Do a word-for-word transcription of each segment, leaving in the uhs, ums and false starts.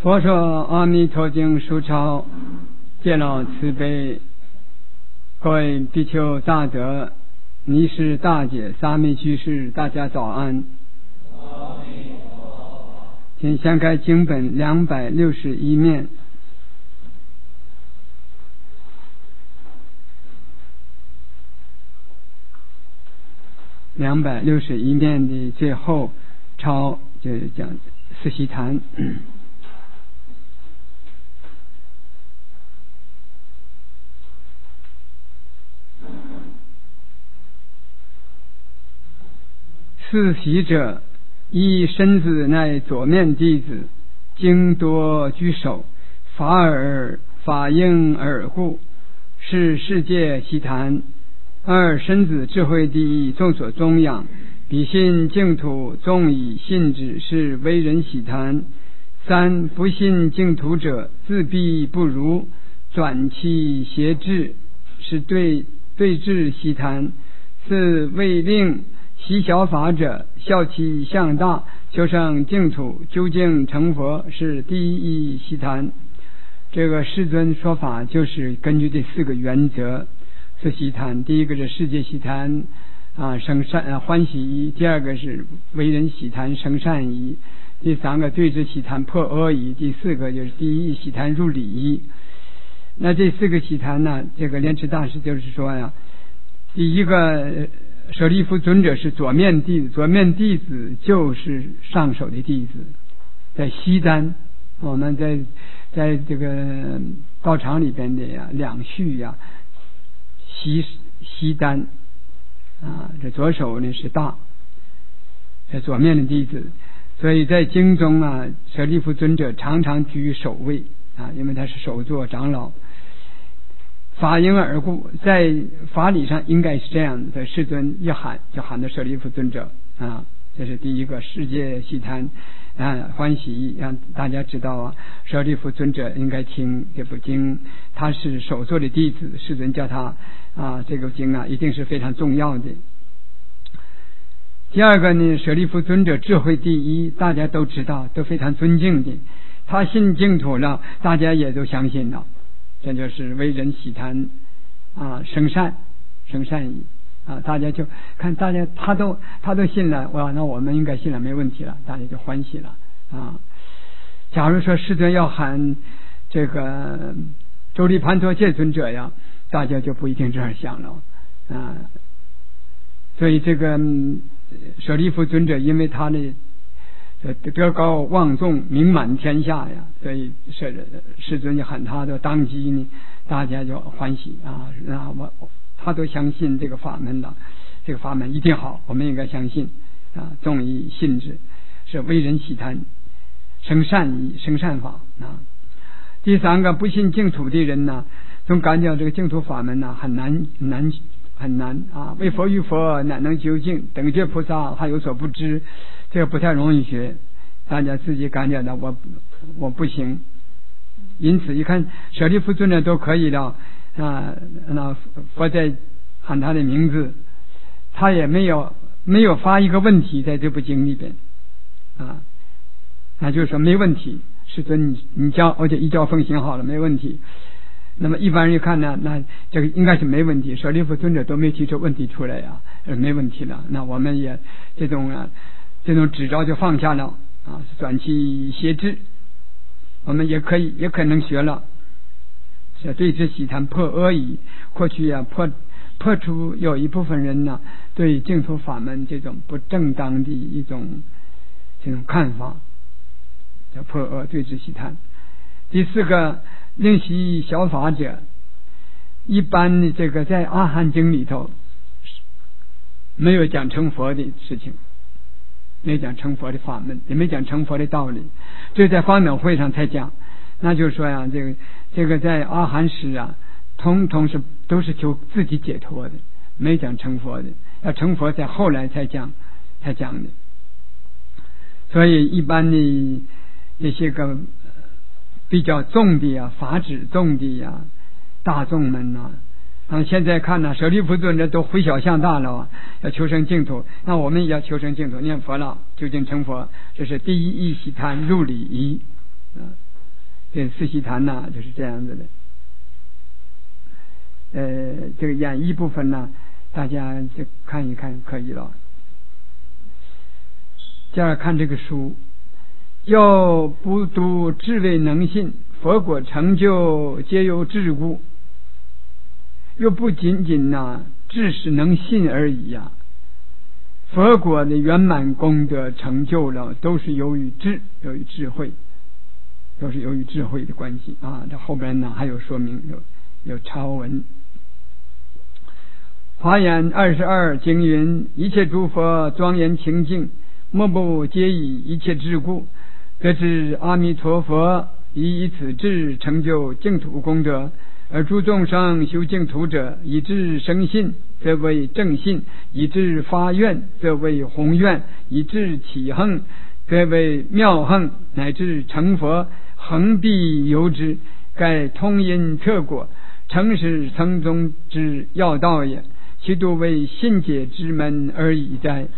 佛说阿弥陀经书抄，见老慈悲，各位比丘大德、尼师大姐、沙弥居士，大家早安。请掀开经本两百六十一面。两百六十一面的最后抄就是讲四悉檀。四悉者，一身子乃左面弟子，经多居首，法尔法应耳故，是世界悉檀。二身子智慧第一，众所宗养，彼信净土，众以信之，是为人悉檀。三不信净土者，自闭不如，转其邪智，是对对治悉檀。四为令习小法者，效其向大，求生净土，究竟成佛，是第一悉檀。这个世尊说法就是根据这四个原则是悉檀。第一个是世界悉檀啊，生善、啊、欢喜意；第二个是为人悉檀，生善意；第三个对治悉檀，破恶意；第四个就是第一悉檀，入理意。那这四个悉檀呢，这个莲池大师就是说呀，第一个舍利弗尊者是左面弟子，左面弟子就是上首的弟子，在悉檀，我们在在这个道场里边的呀两序呀，悉悉檀啊，这左手呢是大，这左面的弟子，所以在经中啊，舍利弗尊者常常居首位啊，因为他是首座长老。法应耳故，在法理上应该是这样的，世尊一喊就喊到舍利弗尊者啊，这是第一个世界悉檀啊，欢喜意，让大家知道啊，舍利弗尊者应该听这部经，他是首座的弟子，世尊叫他啊，这个经啊一定是非常重要的。第二个呢，舍利弗尊者智慧第一，大家都知道，都非常尊敬的，他信净土了，大家也都相信了。这就是为人悉檀啊，生善生善意啊，大家就看大家他都他都信了，哇，那我们应该信了，没问题了，大家就欢喜了啊。假如说世尊要喊这个周利盘陀戒尊者呀，大家就不一定这样想了啊。所以这个舍利弗尊者，因为他的德高望重，名满天下呀，所以世世尊就喊他的当机呢，大家就欢喜啊，那我他都相信这个法门了，这个法门一定好，我们应该相信啊，众以信之，是为人悉檀，生善意，生善法啊。第三个不信净土的人呢，总感觉这个净土法门呢很难很难很难啊，为佛与佛乃能究竟，等觉菩萨还有所不知，这个不太容易学，大家自己感觉到我我不行。因此一看舍利弗尊者都可以了啊，那佛在喊他的名字，他也没有没有发一个问题在这部经里边啊，那就是说没问题，世尊你你教，而且一教奉行好了，没问题。那么一般人一看呢，那这个应该是没问题，舍利弗尊者都没提出问题出来呀、啊，没问题了。那我们也这种啊，这种执着就放下了啊，转其邪智，我们也可以也可能学了。是对治悉檀破恶意，过去啊破破除有一部分人呢对净土法门这种不正当的一种这种看法，叫破恶对治悉檀。第四个。令习小法者，一般的这个在阿含经里头没有讲成佛的事情，没有讲成佛的法门，也没讲成佛的道理，这在方等会上才讲。那就是说呀，这个这个在阿含时啊，通通是都是求自己解脱的，没讲成佛的，要成佛在后来才讲才讲的。所以一般的这些个比较重的呀，法旨重的呀，大众们呐、啊，现在看呢，舍利弗尊者都回小向大了啊，要求生净土，那我们也要求生净土，念佛了，究竟成佛，这是第一义悉檀入理仪啊。 这四悉檀呢就是这样子的。呃，这个演绎部分呢，大家就看一看可以了。接着看这个书，要不独智慧能信，佛果成就皆由智故，又不仅仅呢智是能信而已呀、啊。佛果的圆满功德成就了，都是由于智，由于智慧，都是由于智慧的关系啊。这后边呢还有说明，有有抄文。华严二十二经云：一切诸佛庄严清净，莫不皆以一切智故，得知阿弥陀佛以以此智成就净土功德，而诸众生修净土者，以智生信，则为正信；以智发愿，则为宏愿；以智起横，则为妙横，乃至成佛，恒必由之。盖通因特果，诚实层中之要道也，其度为信解之门而已哉。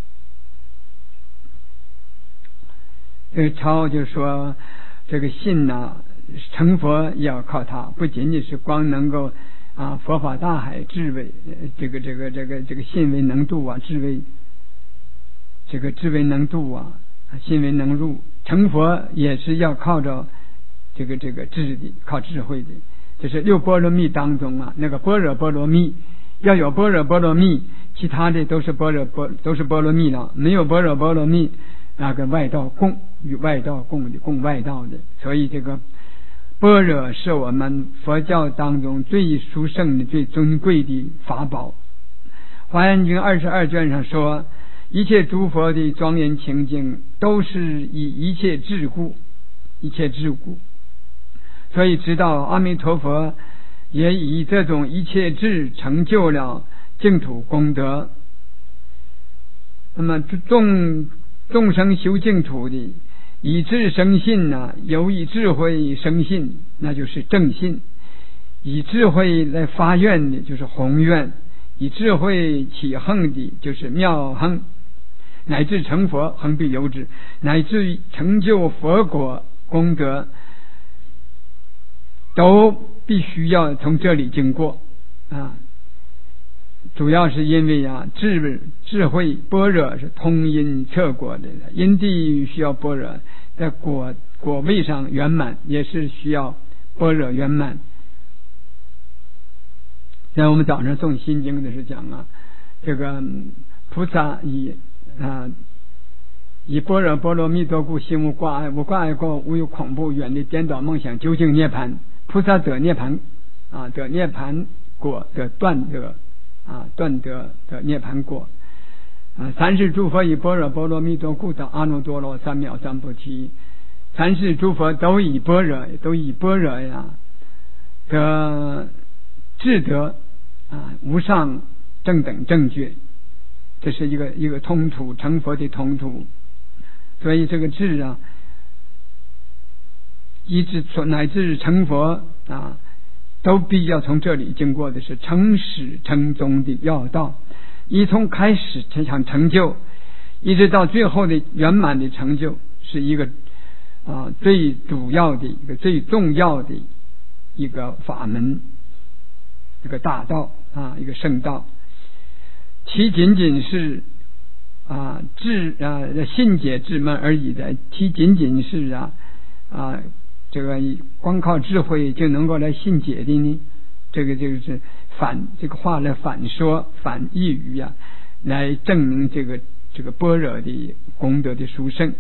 这个抄就说，这个信呢、啊，成佛也要靠它，不仅仅是光能够啊佛法大海智慧，这个这个这个这个信为能度啊，智慧这个智慧能度啊，信为能入，成佛也是要靠着这个这个智的，靠智慧的。就是六波罗蜜当中啊，那个般若波罗蜜要有般若波罗蜜，其他的都是般若波都是波罗蜜了，没有般若波罗蜜，那个外道共与外道共的共外道的。所以这个般若是我们佛教当中最殊胜的、最尊贵的法宝。华严经二十二卷上说，一切诸佛的庄严清净都是以一切智故，一切智故。所以知道阿弥陀佛也以这种一切智成就了净土功德。那么众众生修净土的，以智生信呢、啊，有以智慧生信，那就是正信；以智慧来发愿的，就是宏愿；以智慧起横的，就是妙横；乃至成佛，恒必由之；乃至成就佛果功德，都必须要从这里经过啊。主要是因为啊，智智慧般若是通因测果的，因地需要般若，在果果位上圆满也是需要般若圆满。在我们早上诵心经的时候讲啊，这个菩萨以啊以般若波罗蜜多故，心无挂碍，无挂碍过，无有恐怖，远离颠倒梦想，究竟涅槃。菩萨得涅槃啊，得涅槃果，得断得啊，断得的涅槃果啊。三世诸佛以般若波罗蜜多故，得阿耨多罗三藐三菩提。三世诸佛都以般若，都以般若呀得智得啊无上正等正觉，这是一个一个通途，成佛的通途。所以这个智啊，一直乃至成佛啊，都必要从这里经过的是成始成终的要道。一从开始才想成就，一直到最后的圆满的成就，是一个啊最主要的一个最重要的一个法门，一个大道啊，一个圣道。其仅仅是啊智啊信解之门而已的，其仅仅是啊啊这个光靠智慧就能够来信解的呢？这个就是反这个话来反说反义语啊，来证明这个这个般若的功德的殊胜。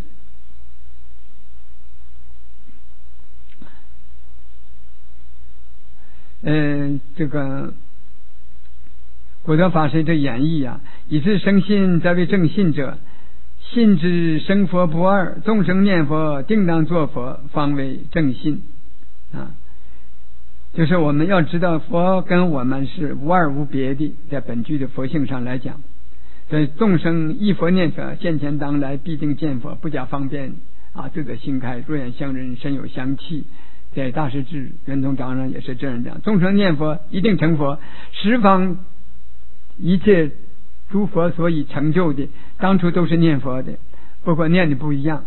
呃，这个果德法师的演绎啊，以自生信，则为正信者，信之生佛不二，众生念佛，定当作佛，方为正信啊。就是我们要知道，佛跟我们是无二无别的，在本句的佛性上来讲，所以众生依佛念佛，现前当来必定见佛，不假方便啊，自得心开，若眼相认，身有相契。在大师至圆通章上也是这样讲，众生念佛一定成佛，十方一切诸佛所以成就的，当初都是念佛的，不过念的不一样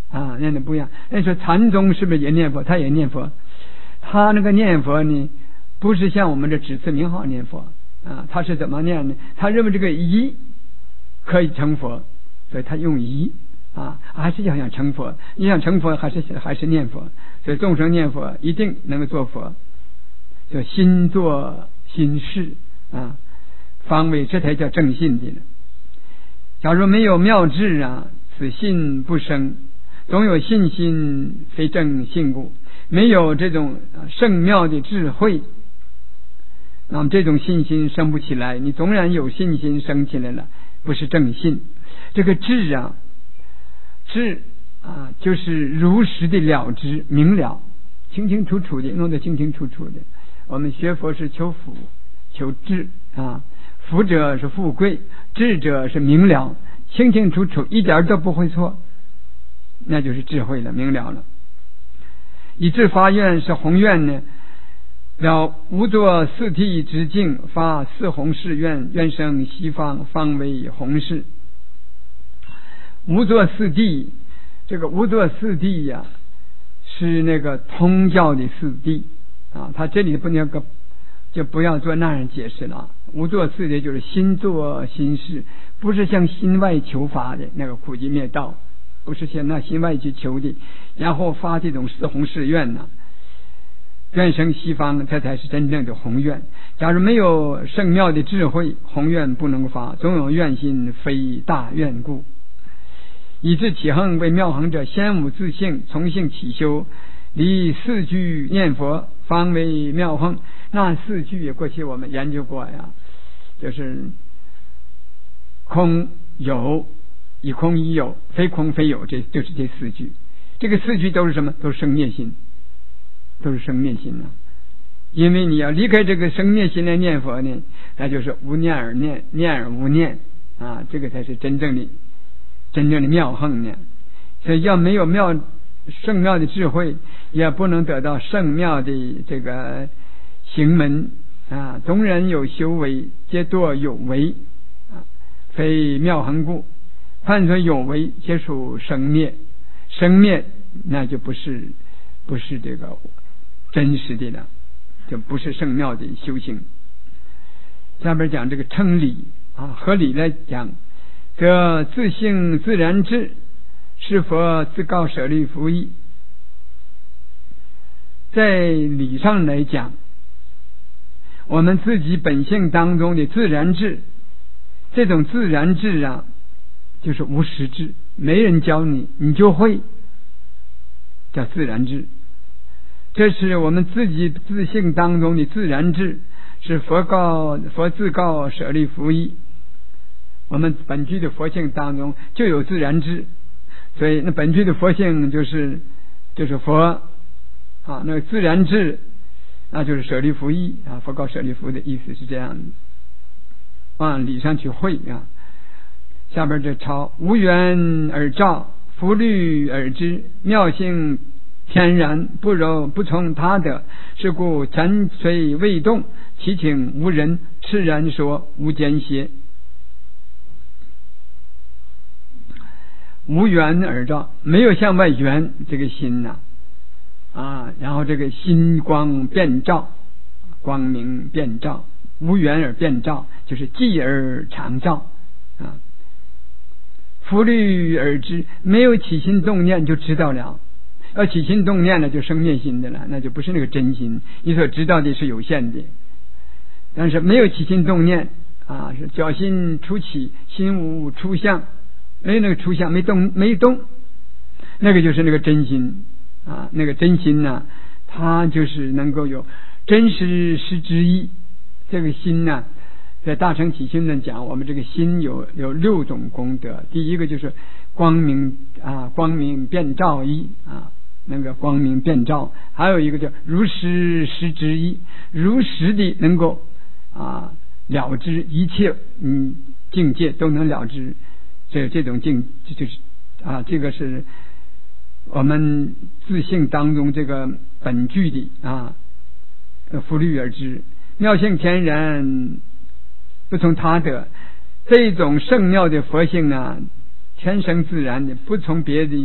啊，念的不一样。那说禅宗是不是也念佛？他也念佛，他那个念佛呢，不是像我们这指字名号念佛啊，他是怎么念呢？他认为这个一可以成佛，所以他用一啊，还是要想成佛。你想成佛，还是还是念佛。所以众生念佛一定能够做佛，就心作心事啊，方为这才叫正信的呢。假如没有妙智啊，此信不生。总有信心，非正信故。没有这种圣妙的智慧，那么这种信心生不起来。你纵然有信心生起来了，不是正信。这个智啊，智啊，就是如实的了知，明了，清清楚楚的，弄得清清楚楚的。我们学佛是求福，求智啊，福者是富贵，智者是明了，清清楚楚，一点都不会错，那就是智慧了，明了了。以至发愿是宏愿呢，了无作四谛之境，发四弘誓愿，愿生西方，方为弘誓。无作四谛，这个无作四谛呀、啊，是那个通教的四谛啊，他这里不那个就不要做那样解释了。无作四谛就是心作心事，不是向心外求法的那个苦集灭道，不是向那心外去求的，然后发这种四弘誓愿呢、啊，愿生西方，这才是真正的宏愿。假如没有圣妙的智慧，宏愿不能发，总有愿心，非大愿故。以至起行为妙行者，先无自性，从性起修，离四句念佛，方为妙行。那四句过去我们研究过呀，就是空有，以空以有，非空非有，这就是这四句。这个四句都是什么？都是生灭心，都是生灭心啊！因为你要离开这个生灭心来念佛呢，那就是无念而念，念而无念啊，这个才是真正的真正的妙行呢。所以要没有妙圣妙的智慧，也不能得到圣妙的这个行门啊。纵然有修为，皆堕有为啊，非妙行故。犯罪有为，皆属生灭，生灭那就不是不是这个真实的了，就不是圣妙的修行。下边讲这个称理啊，合理来讲，则自性自然智，是佛自告舍利弗意。在理上来讲，我们自己本性当中的自然智，这种自然智啊，就是无实智，没人教你，你就会，叫自然智。这是我们自己自性当中的自然智，是佛告佛自告舍利弗意。我们本具的佛性当中就有自然智，所以那本具的佛性就是就是佛啊，那个自然智那就是舍利弗意啊，佛告舍利弗的意思是这样的，往理上去会啊。下边这抄无缘而照，弗虑而知，妙性天然，不柔不从他得，是故沉垂未动，其情无人，痴然说无间歇。无缘而照，没有向外缘这个心呐 啊, 啊，然后这个心光遍照，光明遍照，无缘而遍照，就是寂而常照啊。弗虑而知，没有起心动念就知道了，要起心动念了就生灭心的了，那就不是那个真心，你所知道的是有限的。但是没有起心动念啊，是脚心初起，心无出相，没有那个出相，没动没动，那个就是那个真心啊，那个真心呢、啊，它就是能够有真实实之意。这个心呢、啊，在大乘起心论讲，我们这个心有有六种功德。第一个就是光明啊，光明遍照意啊，那个光明遍照；还有一个叫如实实之意，如实的能够啊了知一切嗯境界都能了知。这这种境就是啊，这个是我们自性当中这个本具的啊，弗虑而知，妙性天然，不从他得。这种圣妙的佛性呢，天生自然的，不从别的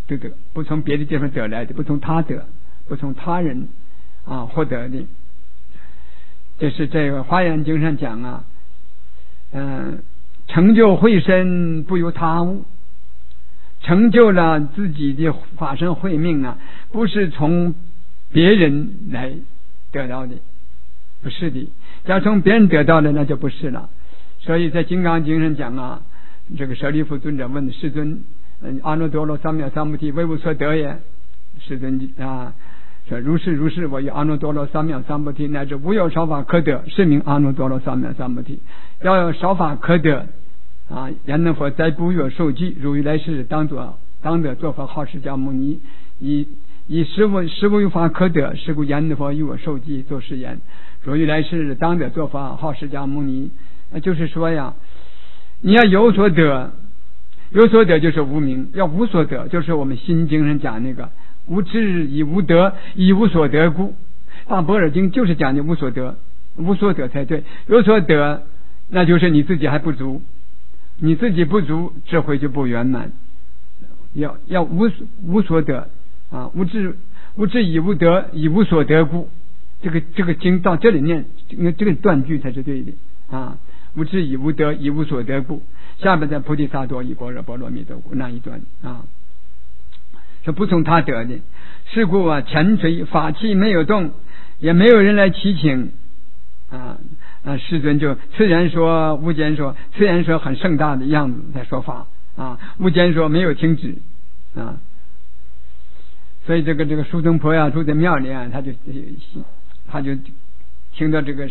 得得，不从别的地方得来的，不从他得，不从他人啊获得的。这是这个华严经上讲啊，嗯、呃，成就慧身不由他物，成就了自己的法身慧命啊，不是从别人来得到的，不是的。要从别人得到的，那就不是了。所以在金刚经上讲啊，这个舍利弗尊者问世尊，嗯，阿耨多罗三藐三菩提为无所得也？世尊啊说，如是如是，我以阿耨多罗三藐三菩提乃至无有少法可得，是名阿耨多罗三藐三菩提。要有少法可得啊，阎罗佛在不月受记，如于来世当作当得作佛号释迦牟尼，以以实无实无有法可得，是故阎罗佛与我受记作是言，如于来世当得作佛号释迦牟尼。那就是说呀，你要有所得，有所得就是无明；要无所得，就是我们心经上讲那个无智以无得，以无所得故。大般若经就是讲的无所得，无所得才对。有所得，那就是你自己还不足，你自己不足，智慧就不圆满。要要无无所得啊，无智无智以无得，以无所得故。这个这个经到这里念，这个断句才是对的啊。无智以无得，以无所得故。下面在菩提萨埵以般若波罗蜜多故那一段啊，是不从他得的。是故啊，前垂法器没有动，也没有人来祈请啊。啊，世尊就自然说，无间说，自然说很盛大的样子在说法啊。无间说没有停止啊。所以这个这个苏东坡呀，住在庙里啊，他就他就听到这个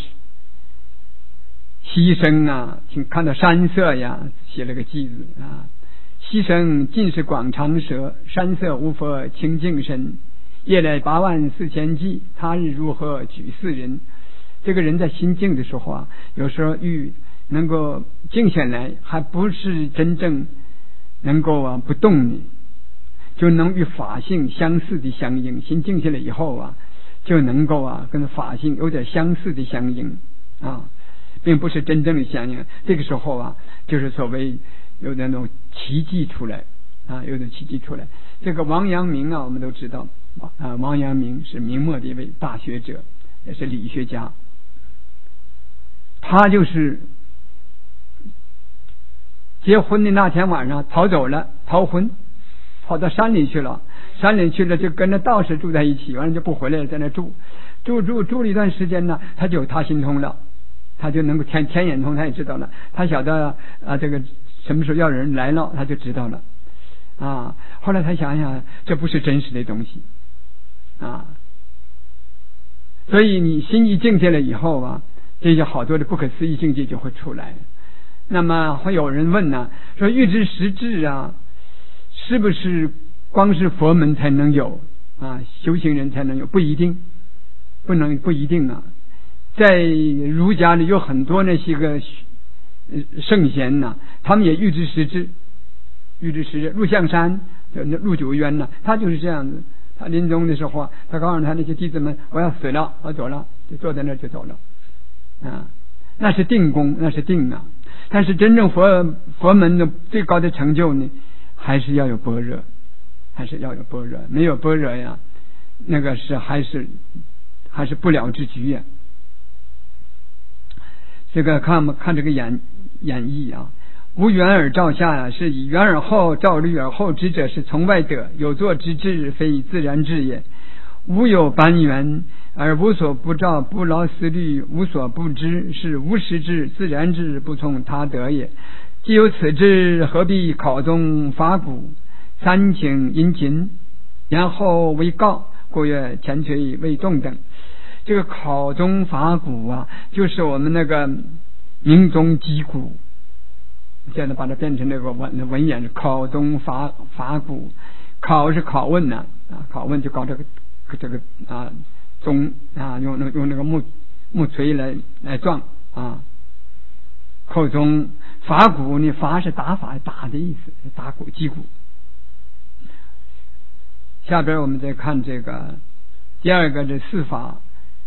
溪声啊，听看到山色呀，写了个偈子啊。溪声尽是广长舌，山色无佛清净身。夜来八万四千骑，他日如何举四人？这个人在心静的时候啊，有时候欲能够静下来，还不是真正能够啊不动的，就能与法性相似的相应。心静下来以后啊，就能够啊跟法性有点相似的相应啊，并不是真正的相应。这个时候啊，就是所谓有那种奇迹出来啊，有点奇迹出来。这个王阳明啊，我们都知道啊，王阳明是明末的一位大学者，也是理学家。他就是结婚的那天晚上逃走了，逃婚，跑到山里去了。山里去了就跟着道士住在一起，完了就不回来了，在那住住住住了一段时间呢，他就他心通了，他就能够天天眼通，他也知道了，他晓得啊这个什么时候要人来了，他就知道了啊。后来他想想，这不是真实的东西啊，所以你心一静下来以后啊，这些好多的不可思议境界就会出来。那么会有人问呢，说欲知实质啊，是不是光是佛门才能有啊，修行人才能有？不一定，不能不一定啊。在儒家里有很多那些个圣贤呐、啊，他们也预知实质，预知实质。陆象山那陆九渊呢，他就是这样子。他临终的时候啊，他告诉他那些弟子们，我要死了，我走了，就坐在那儿就走了啊。那是定功，那是定啊。但是真正佛佛门的最高的成就呢，还是要有般若，还是要有般若。没有般若呀，那个是还是还是不了之局呀。这个看看这个演演绎啊，无缘而照下啊，是以缘而后照虑而后知者，是从外得，有作之智，非自然智也。无有般缘而无所不照，不劳思虑，无所不知，是无实智，自然智不从他得也。既有此智，何必考宗法古？三请殷勤，然后为告，故曰前垂为动等。这个考宗法古啊，就是我们那个明宗击鼓，现在把它变成那个文文言，考宗法法古。考是拷问呢、啊，啊，拷问就搞这个这个啊钟啊，用那用那个木木锤来来撞啊。口中法鼓呢，法是打法打的意思，打鼓击鼓。下边我们再看这个第二个这四法。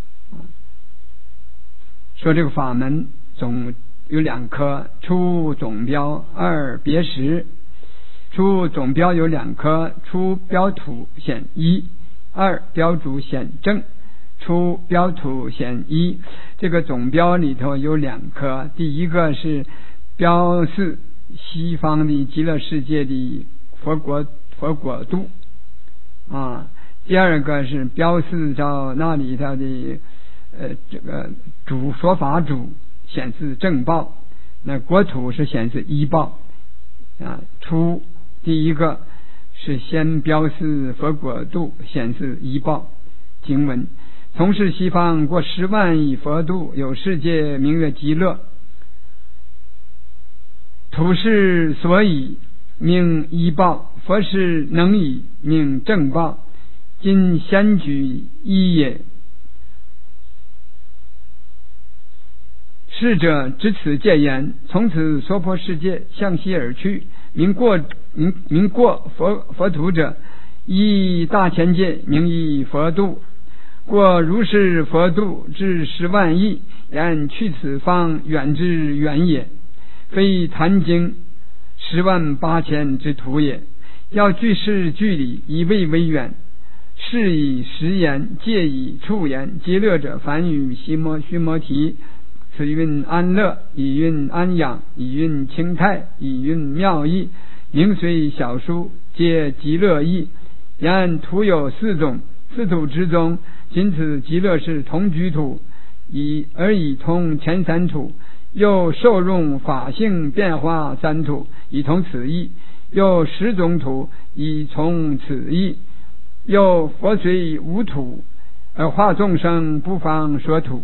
说这个法门总有两科，初总标，二别识。 初总标有两颗，初标土显一，二标主显正。初标土显一，这个总标里头有两颗，第一个是标示西方的极乐世界的佛国佛国度啊，第二个是标示到那里头的呃这个主说法主显示正报，那国土是显示一报啊。初第一个是先标示佛国度显示一报。经文：从是西方过十万亿佛度，有世界名曰极乐，土是所以名一报，佛是能以名正报。今先举一也。逝者知此戒言，从此娑婆世界向西而去，名过名名过佛佛土者，依大千界名以佛度。过如是佛度至十万亿，然去此方远之远也，非坛经十万八千之途也。要具事具理，以位为远，是以实言，戒以处言。极乐者，梵语须摩须摩提，此韵安乐，以韵安养，以韵清泰，以韵妙义，名虽小书，皆极乐义。然土有四种，四土之中，仅此极乐是同居土，以而以通前三土，又受用法性变化三土，以同此义。又十种土，以从此义。又佛虽无土，而化众生不方说土。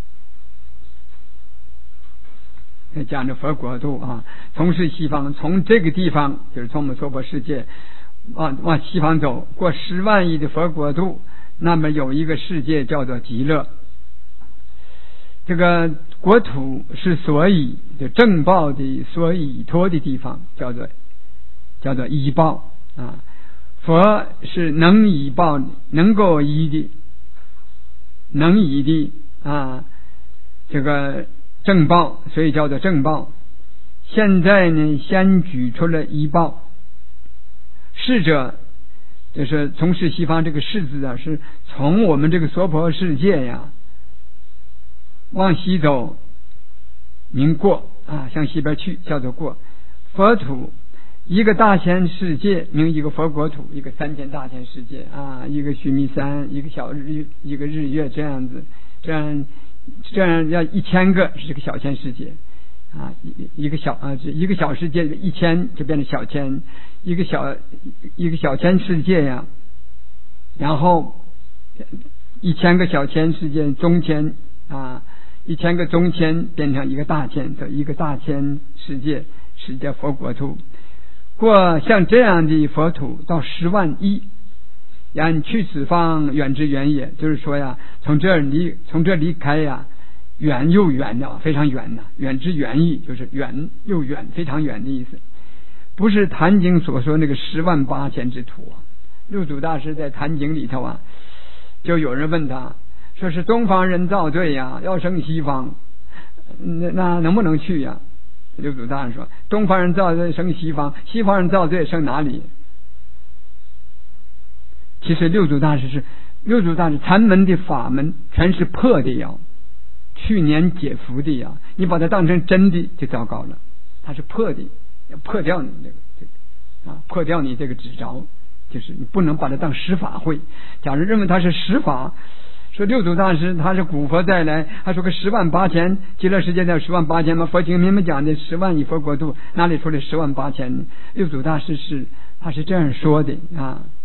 讲着佛国度啊，从是西方，从这个地方就是从我们娑婆世界往往西方走，过十万亿的佛国度，那么有一个世界叫做极乐。这个国土是所以就正报的所以托的地方，叫做叫做依报啊。佛是能依报，能够依的，能依的啊，这个正报，所以叫做正报。现在呢，先举出了依报。逝者就是从事西方，这个逝字啊，是从我们这个娑婆世界呀往西走，名过啊，向西边去，叫做过。佛土一个大千世界名一个佛国土，一个三千大千世界啊，一个须弥山，一个小日，一个日月，这样子，这样这样要一千个是这个小千世界啊，一一个小啊，一个小世界一千就变成小千，一个小一个小千世界呀，然后一千个小千世界中千啊，一千个中千变成一个大千的一个大千世界，是叫佛国土。过像这样的佛土到十万亿，然去此方远之远也，就是说呀，从这离从这离开呀，远又远的，非常远的，远之远矣，就是远又远，非常远的意思。不是坛经所说那个十万八千之土啊。六祖大师在坛经里头啊，就有人问他，说是东方人造罪呀，要生西方，那那能不能去呀？六祖大师说，东方人造罪生西方，西方人造罪生哪里？其实六祖大师是六祖大师禅门的法门全是破的呀，去年解服的呀，你把它当成真的就糟糕了，它是破的，要破掉你这个这个啊，破掉你这个执着，就是你不能把它当实法会。假如认为它是实法，说六祖大师他是古佛再来，还说个十万八千极乐世界的十万八千嘛，佛经明明讲的十万亿佛国度，哪里出来十万八千？六祖大师是他是这样说的啊。